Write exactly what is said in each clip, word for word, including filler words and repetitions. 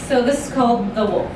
So this is called The Wolf.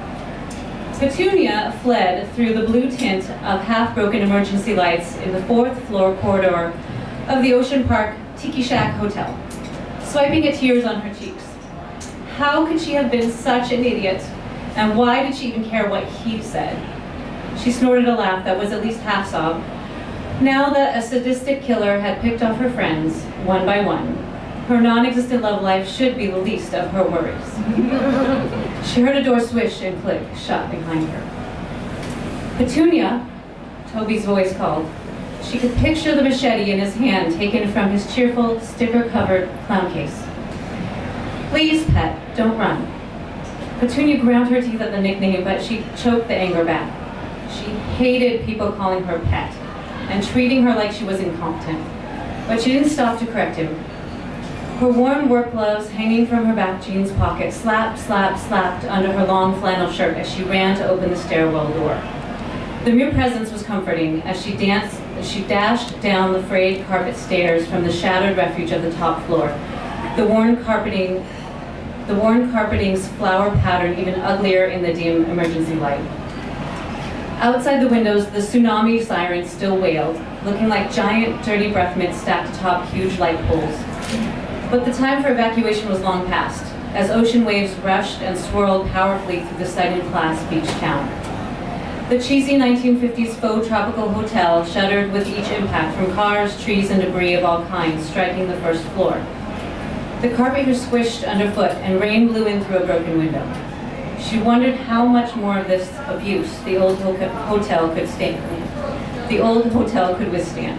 Petunia fled through the blue tint of half-broken emergency lights in the fourth floor corridor of the Ocean Park Tiki Shack Hotel, swiping at tears on her cheeks. How could she have been such an idiot? And why did she even care what he said? She snorted a laugh that was at least half sob. Now that a sadistic killer had picked off her friends, one by one, her non-existent love life should be the least of her worries. She heard a door swish and click shut behind her. Petunia, Toby's voice called. She could picture the machete in his hand taken from his cheerful, sticker-covered clown case. Please, pet, don't run. Petunia ground her teeth at the nickname, but she choked the anger back. She hated people calling her pet and treating her like she was incompetent, but she didn't stop to correct him. Her worn work gloves hanging from her back jeans pocket slapped, slapped, slapped under her long flannel shirt as she ran to open the stairwell door. The mere presence was comforting as she danced, as she dashed down the frayed carpet stairs from the shattered refuge of the top floor. The worn carpeting, the worn carpeting's flower pattern even uglier in the dim emergency light. Outside the windows, the tsunami sirens still wailed, looking like giant, dirty breath mints stacked atop huge light poles. But the time for evacuation was long past, as ocean waves rushed and swirled powerfully through the second-class beach town. The cheesy nineteen fifties faux tropical hotel shuddered with each impact from cars, trees, and debris of all kinds striking the first floor. The carpet was squished underfoot, and rain blew in through a broken window. She wondered how much more of this abuse the old ho hotel could stand. The old hotel could withstand.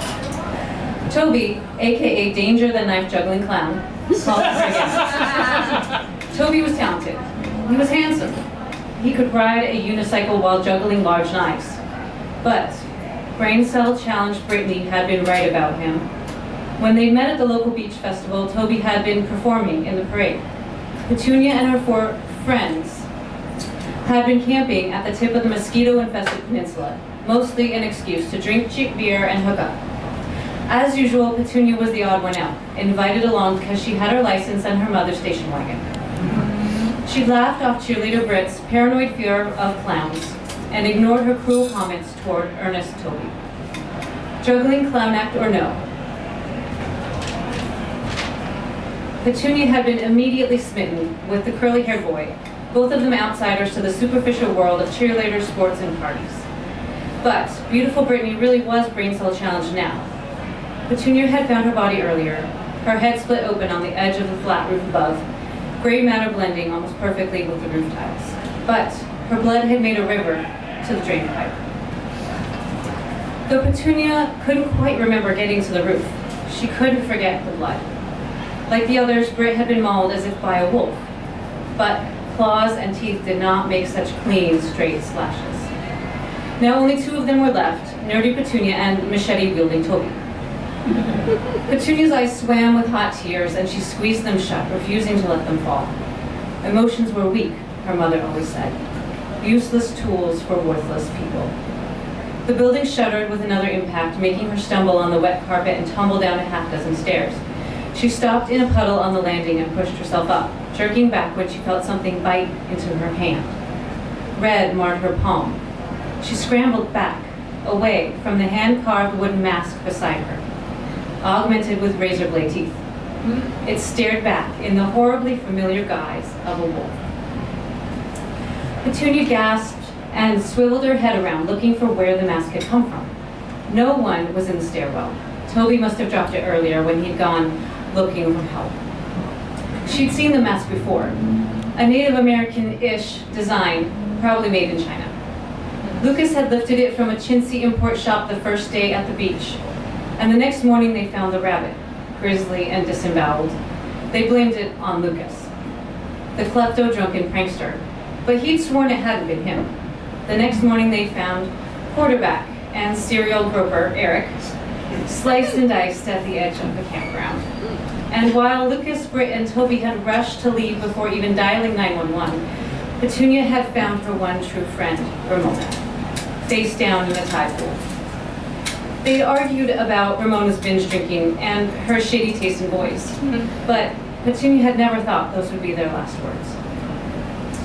Toby, aka Danger the Knife Juggling Clown, called her again. Toby was talented. He was handsome. He could ride a unicycle while juggling large knives. But brain cell challenged Brittany had been right about him. When they met at the local beach festival, Toby had been performing in the parade. Petunia and her four friends had been camping at the tip of the mosquito-infested peninsula, mostly an excuse to drink cheap beer and hook up. As usual, Petunia was the odd one out, invited along because she had her license and her mother's station wagon. She laughed off cheerleader Britt's paranoid fear of clowns and ignored her cruel comments toward earnest Toby. Juggling clown act or no, Petunia had been immediately smitten with the curly-haired boy, both of them outsiders to the superficial world of cheerleaders, sports, and parties. But beautiful Brittany really was brain cell challenged now. Petunia had found her body earlier, her head split open on the edge of the flat roof above, gray matter blending almost perfectly with the roof tiles. But her blood had made a river to the drain pipe. Though Petunia couldn't quite remember getting to the roof, she couldn't forget the blood. Like the others, Britt had been mauled as if by a wolf, but claws and teeth did not make such clean, straight slashes. Now only two of them were left, nerdy Petunia and machete-wielding Toby. Petunia's eyes swam with hot tears, and she squeezed them shut, refusing to let them fall. Emotions were weak, her mother always said. Useless tools for worthless people. The building shuddered with another impact, making her stumble on the wet carpet and tumble down a half dozen stairs. She stopped in a puddle on the landing and pushed herself up, jerking back when she felt something bite into her hand. Red marred her palm. She scrambled back, away from the hand-carved wooden mask beside her, augmented with razor blade teeth. It stared back in the horribly familiar guise of a wolf. Petunia gasped and swiveled her head around, looking for where the mask had come from. No one was in the stairwell. Toby must have dropped it earlier when he'd gone looking for help. She'd seen the mask before, a Native American-ish design, probably made in China. Lucas had lifted it from a chintzy import shop the first day at the beach, and the next morning they found the rabbit, grisly and disemboweled. They blamed it on Lucas, the klepto-drunken prankster, but he'd sworn it hadn't been him. The next morning they found quarterback and serial groper Eric sliced and diced at the edge of the campground. And while Lucas, Britt, and Toby had rushed to leave before even dialing nine one one, Petunia had found her one true friend, Ramona, face down in a tide pool. They'd argued about Ramona's binge drinking and her shady taste in boys, but Petunia had never thought those would be their last words.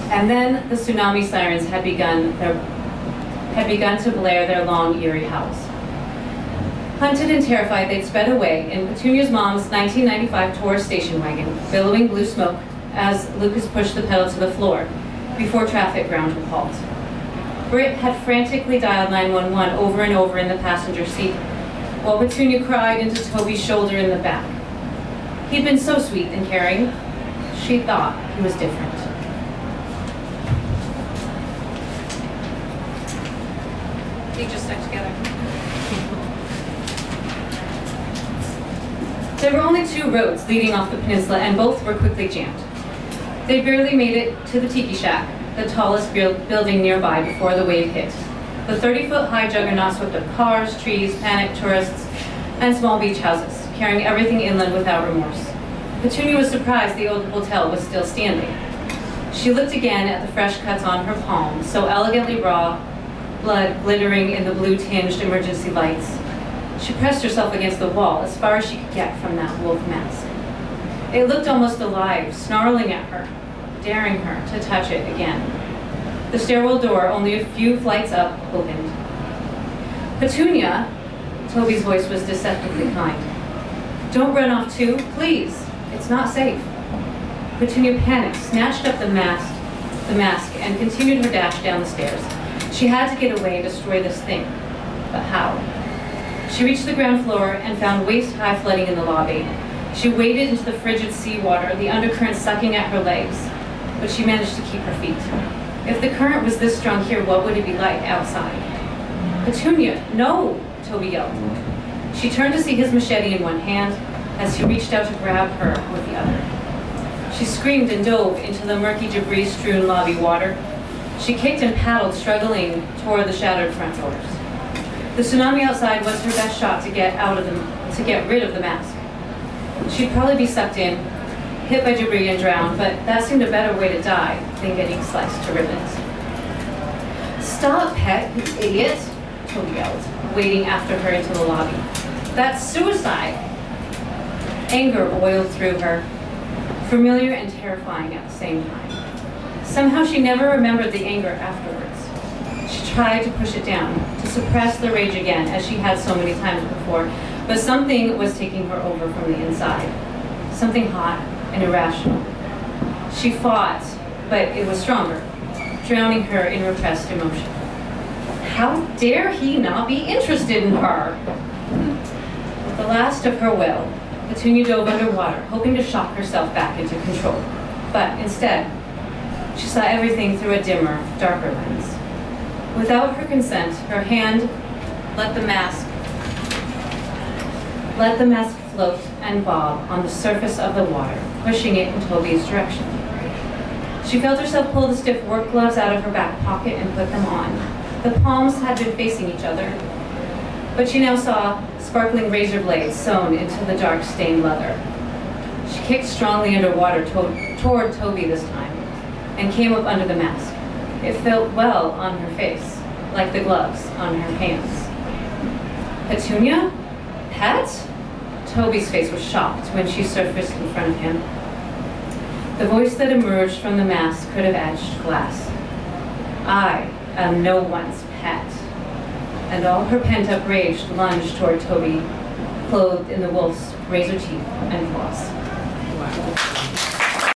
And then the tsunami sirens had begun, their, had begun to blare their long, eerie howls. Hunted and terrified, they'd sped away in Petunia's mom's nineteen ninety-five Taurus station wagon, billowing blue smoke as Lucas pushed the pedal to the floor before traffic ground to a halt. Britt had frantically dialed nine one one over and over in the passenger seat, while Petunia cried into Toby's shoulder in the back. He'd been so sweet and caring. She thought he was different. They just stuck together. There were only two roads leading off the peninsula, and both were quickly jammed. They barely made it to the Tiki Shack, the tallest building nearby, before the wave hit. The thirty-foot high juggernaut swept up cars, trees, panicked tourists, and small beach houses, carrying everything inland without remorse. Petunia was surprised the old hotel was still standing. She looked again at the fresh cuts on her palm, so elegantly raw, blood glittering in the blue-tinged emergency lights. She pressed herself against the wall as far as she could get from that wolf mask. It looked almost alive, snarling at her, daring her to touch it again. The stairwell door, only a few flights up, opened. Petunia, Toby's voice was deceptively kind. Don't run off too, please. It's not safe. Petunia panicked, snatched up the mask, the mask, and continued her dash down the stairs. She had to get away and destroy this thing. But how? She reached the ground floor and found waist-high flooding in the lobby. She waded into the frigid seawater, the undercurrent sucking at her legs, but she managed to keep her feet. If the current was this strong here, what would it be like outside? Petunia, no, Toby yelled. She turned to see his machete in one hand as he reached out to grab her with the other. She screamed and dove into the murky, debris-strewn lobby water. She kicked and paddled, struggling toward the shattered front doors. The tsunami outside was her best shot to get out of the, to get rid of the mask. She'd probably be sucked in, hit by debris and drowned, but that seemed a better way to die than getting sliced to ribbons. Stop, Pet, you idiot, Toby yelled, wading after her into the lobby. That's suicide. Anger boiled through her, familiar and terrifying at the same time. Somehow she never remembered the anger afterwards. She tried to push it down, to suppress the rage again, as she had so many times before, but something was taking her over from the inside. Something hot and irrational. She fought, but it was stronger, drowning her in repressed emotion. How dare he not be interested in her? With the last of her will, Petunia dove underwater, hoping to shock herself back into control. But instead, she saw everything through a dimmer, darker lens. Without her consent, her hand let the mask let the mask float and bob on the surface of the water, pushing it in Toby's direction. She felt herself pull the stiff work gloves out of her back pocket and put them on. The palms had been facing each other, but she now saw sparkling razor blades sewn into the dark stained leather. She kicked strongly underwater to toward Toby this time, and came up under the mask. It felt well on her face, like the gloves on her hands. Petunia? Pet? Toby's face was shocked when she surfaced in front of him. The voice that emerged from the mask could have edged glass. I am no one's pet. And all her pent-up rage lunged toward Toby, clothed in the wolf's razor teeth and claws.